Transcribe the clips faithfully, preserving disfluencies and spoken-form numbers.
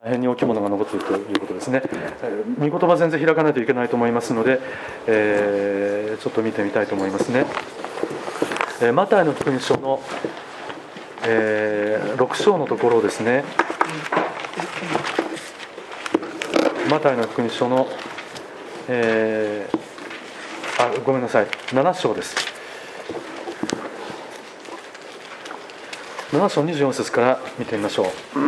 変に大きいものが残っているということですね。御言葉全然開かないといけないと思いますので、えー、ちょっと見てみたいと思いますね。えー、マタイの福音書の、えー、ろく章のところですね。マタイの福音書の、えー、あごめんなさいなな章です。なな章にじゅうよん節から見てみましょう。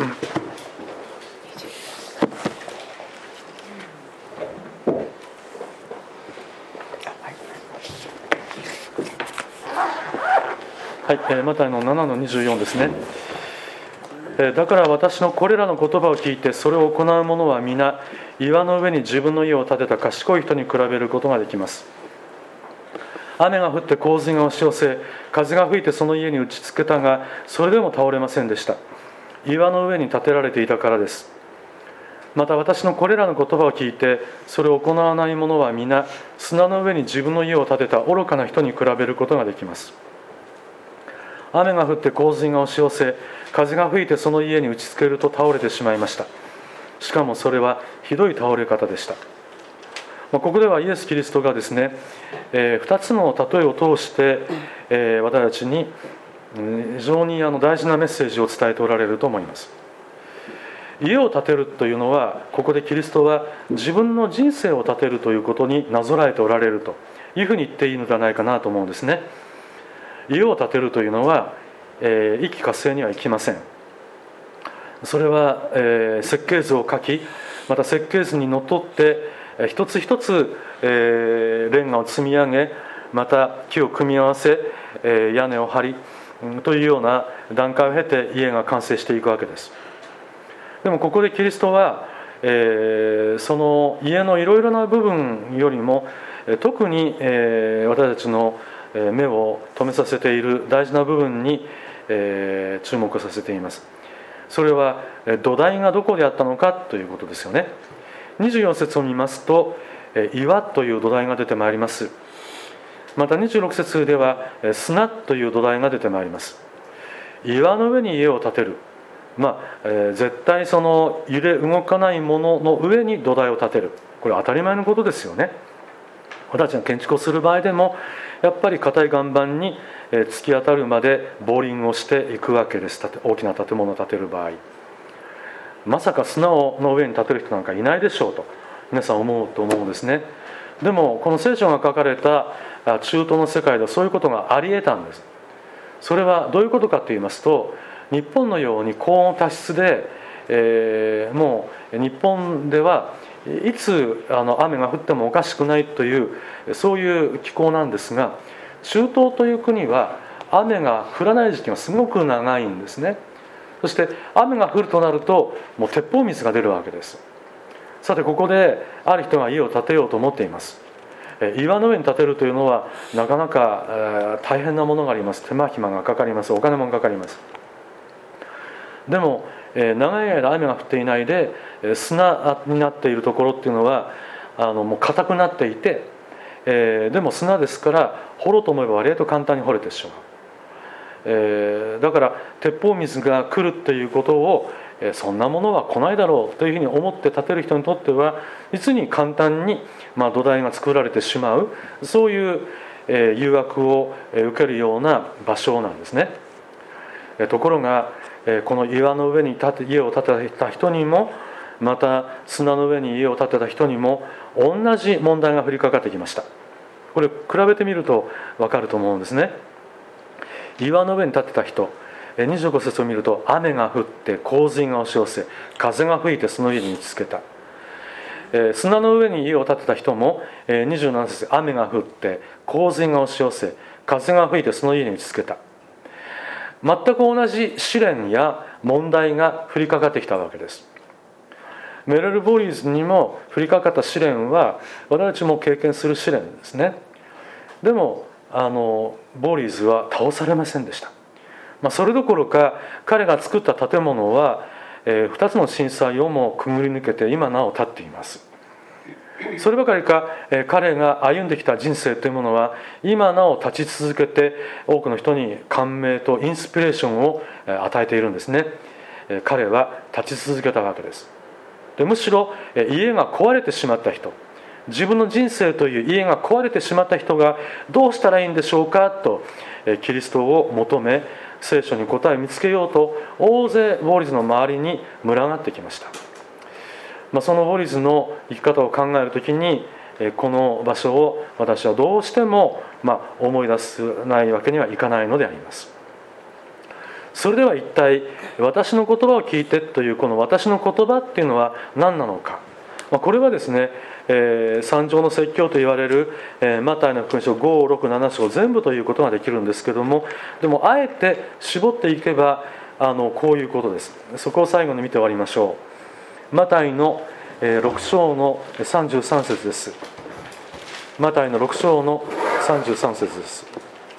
はい、えー、マタイのななのにじゅうよんですね。えー、だから私のこれらの言葉を聞いてそれを行う者は皆岩の上に自分の家を建てた賢い人に比べることができます。雨が降って洪水が押し寄せ、風が吹いてその家に打ちつけたがそれでも倒れませんでした。岩の上に建てられていたからです。また私のこれらの言葉を聞いてそれを行わない者は皆砂の上に自分の家を建てた愚かな人に比べることができます。雨が降って洪水が押し寄せ、風が吹いてその家に打ちつけると倒れてしまいました。しかもそれはひどい倒れ方でした。ここではイエス・キリストがですね、えー、ふたつの例えを通して、えー、私たちに非常にあの大事なメッセージを伝えておられると思います。家を建てるというのは、ここでキリストは自分の人生を建てるということになぞらえておられるというふうに言っていいのではないかなと思うんですね。家を建てるというのは、えー、一気呵成にはいきません。それは、えー、設計図を書き、また設計図にのっとって一つ一つ、えー、レンガを積み上げ、また木を組み合わせ、えー、屋根を張り、うん、というような段階を経て家が完成していくわけです。でもここでキリストは、えー、その家のいろいろな部分よりも特に、えー、私たちの目を留めさせている大事な部分に、えー、注目させています。それは土台がどこであったのかということですよね。にじゅうよん節を見ますと、岩という土台が出てまいります。またにじゅうろく節では砂という土台が出てまいります。岩の上に家を建てる、まあえー、絶対その揺れ動かないものの上に土台を建てる、これは当たり前のことですよね。私たちが建築をする場合でもやっぱり硬い岩盤に突き当たるまでボーリングをしていくわけです。大きな建物を建てる場合、まさか砂の上に建てる人なんかいないでしょうと皆さん思うと思うんですね。でもこの聖書が書かれた中東の世界ではそういうことがあり得たんです。それはどういうことかといいますと、日本のように高温多湿で、えー、もう日本ではいつあの雨が降ってもおかしくないというそういう気候なんですが、中東という国は雨が降らない時期がすごく長いんですね。そして雨が降るとなるともう鉄砲水が出るわけです。さてここである人が家を建てようと思っています。岩の上に建てるというのはなかなか大変なものがあります。手間暇がかかります。お金もかかります。でも長い間雨が降っていないで砂になっているところっていうのはあのもう硬くなっていて、えー、でも砂ですから掘ろうと思えば割と簡単に掘れてしまう。えー、だから鉄砲水が来るっていうことを、えー、そんなものは来ないだろうというふうに思って建てる人にとっては実に簡単に、まあ、土台が作られてしまう、そういう、えー、誘惑を受けるような場所なんですね。えー、ところが、えー、この岩の上に建て家を建てた人にもまた砂の上に家を建てた人にも同じ問題が降りかかってきました。これ比べてみると分かると思うんですね。岩の上に建てた人、にじゅうご節を見ると雨が降って洪水が押し寄せ、風が吹いてその家に打ちつけた。砂の上に家を建てた人もにじゅうなな節、雨が降って洪水が押し寄せ、風が吹いてその家に打ちつけた。全く同じ試練や問題が降りかかってきたわけです。メレル・ボリーズにも降りかかった試練は私たちも経験する試練ですね。でもあのボリーズは倒されませんでした。まあ、それどころか彼が作った建物は、えー、ふたつの震災をもくぐり抜けて今なお立っています。そればかりか、えー、彼が歩んできた人生というものは今なお立ち続けて多くの人に感銘とインスピレーションを与えているんですね。えー、彼は立ち続けたわけです。 でむしろ家が壊れてしまった人、自分の人生という家が壊れてしまった人がどうしたらいいんでしょうかとキリストを求め、聖書に答えを見つけようと大勢ウォーリーズの周りに群がってきました。まあ、そのウォーリーズの生き方を考えるときに、この場所を私はどうしてもまあ思い出せないわけにはいかないのであります。それでは一体私の言葉を聞いてというこの私の言葉っていうのは何なのか。まあ、これはですね、えー、三条の説教と言われる、えー、マタイの福音書ご、ろく、なな章全部ということができるんですけども、でもあえて絞っていけばあのこういうことです。そこを最後に見て終わりましょう。マタイのろく章のさんじゅうさん節です。マタイのろく章のさんじゅうさん節です。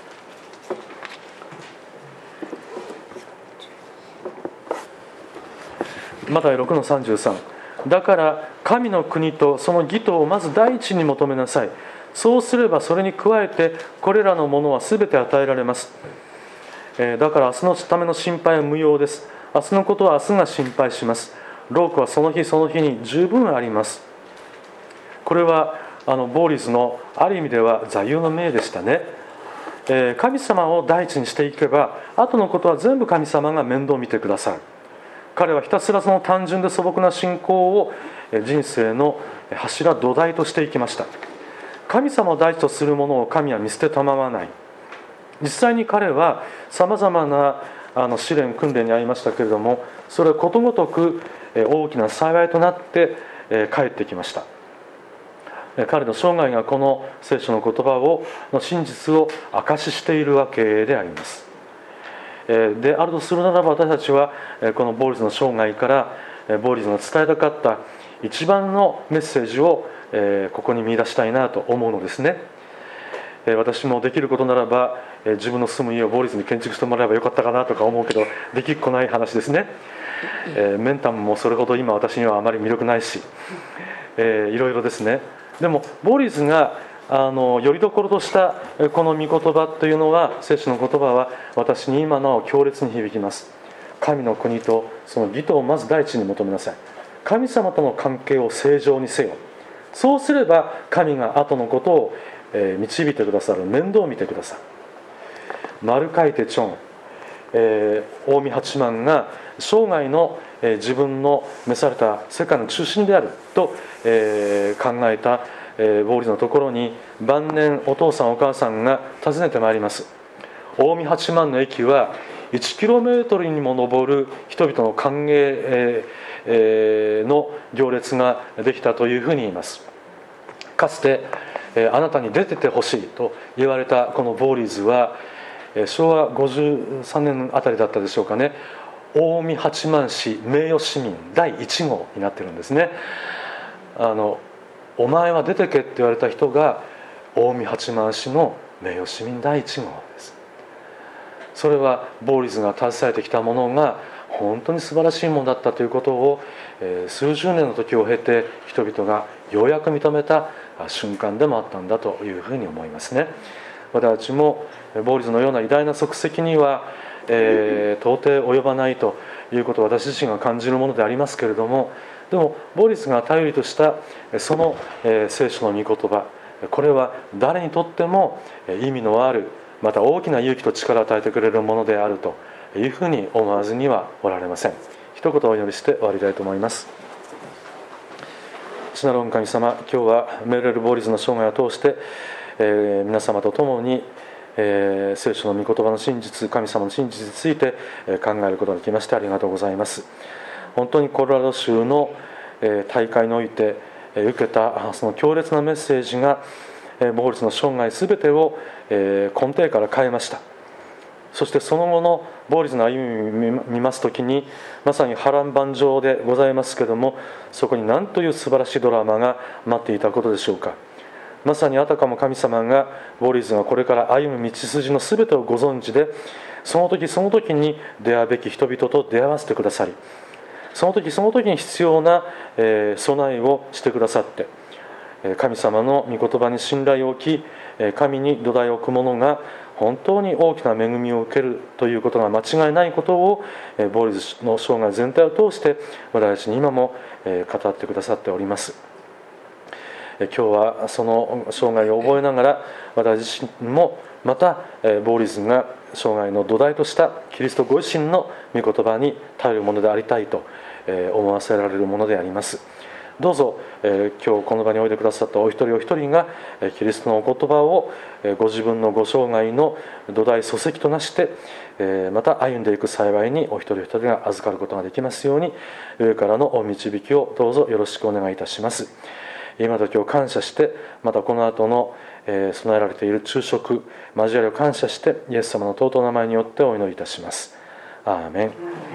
マタイろくのさんじゅうさん。だから神の国とその義とをまず第一に求めなさい。そうすればそれに加えてこれらのものはすべて与えられます。えー、だから明日のための心配は無用です。明日のことは明日が心配します。労苦はその日その日に十分あります。これはあのボーリズのある意味では座右の銘でしたね。えー、神様を第一にしていけば後のことは全部神様が面倒を見てくださる。彼はひたすらその単純で素朴な信仰を人生の柱土台としていきました。神様を第一とするものを神は見捨てたまわない。実際に彼はさまざまなあの試練訓練に遭いましたけれども、それはことごとく大きな幸いとなって帰ってきました。彼の生涯がこの聖書の言葉をの真実を証ししているわけであります。であるとするならば、私たちはこのボーリズの生涯からボーリズの伝えたかった一番のメッセージをここに見出したいなと思うのですね。私もできることならば自分の住む家をボーリズに建築してもらえばよかったかなとか思うけど、できっこない話ですね。メンタムもそれほど今私にはあまり魅力ないし、いろいろですね。でもボーリズがあのよりどころとしたこの御言葉というのは、聖書の言葉は私に今なお強烈に響きます。神の国とその義とをまず第一に求めなさい。神様との関係を正常にせよ。そうすれば神が後のことを導いてくださる、面倒を見てくださる。マルカイテチョン、えー、近江八幡が生涯の、えー、自分の召された世界の中心であると、えー、考えた、えー、ボーリズのところに晩年お父さんお母さんが訪ねてまいります。近江八幡の駅はいちキロメートルにも上る人々の歓迎、えーえー、の行列ができたというふうに言います。かつて、えー、あなたに出ててほしいと言われたこのボーリズはしょうわごじゅうさんねんあたりだったでしょうかね、近江八幡市名誉市民だいいち号になってるんですね。あのお前は出てけって言われた人が近江八幡市の名誉市民だいいち号です。それはボーリズが携えてきたものが本当に素晴らしいものだったということを、えー、数十年の時を経て人々がようやく認めた瞬間でもあったんだというふうに思いますね。私たちもボーリズのような偉大な足跡には、えー、到底及ばないということを私自身が感じるものでありますけれども、でもボーリズが頼りとしたその、えー、聖書の御言葉、これは誰にとっても意味のある、また大きな勇気と力を与えてくれるものであるというふうに思わずにはおられません。一言お祈りして終わりたいと思います。父なる御神様、今日はメーレル・ボーリズの生涯を通して、えー、皆様と共に、えー、聖書の御言葉の真実、神様の真実について、えー、考えることができましてありがとうございます。本当にコロラド州の、えー、大会において、えー、受けたその強烈なメッセージが、えー、ボーリズの生涯すべてを、えー、根底から変えました。そしてその後のボーリズの歩みを見ますときに、まさに波乱万丈でございますけれども、そこに何という素晴らしいドラマが待っていたことでしょうか。まさにあたかも神様がボーリズがこれから歩む道筋のすべてをご存知で、その時その時に出会うべき人々と出会わせてくださり、その時その時に必要な、えー、備えをしてくださって、神様の御言葉に信頼を置き、神に土台を置く者が本当に大きな恵みを受けるということが間違いないことを、ボーリズの生涯全体を通して私たちに今も語ってくださっております。今日はその生涯を覚えながら、私自身もまたボーリズが生涯の土台としたキリストご自身の御言葉に頼るものでありたいと思わせられるものであります。どうぞ今日この場においでくださったお一人お一人がキリストのお言葉をご自分のご生涯の土台礎石となしてまた歩んでいく幸いにお一人お一人が預かることができますように、上からのお導きをどうぞよろしくお願いいたします。今と今日感謝して、またこの後の備えられている昼食交わりを感謝して、イエス様の尊い名前によってお祈りいたします。アーメン。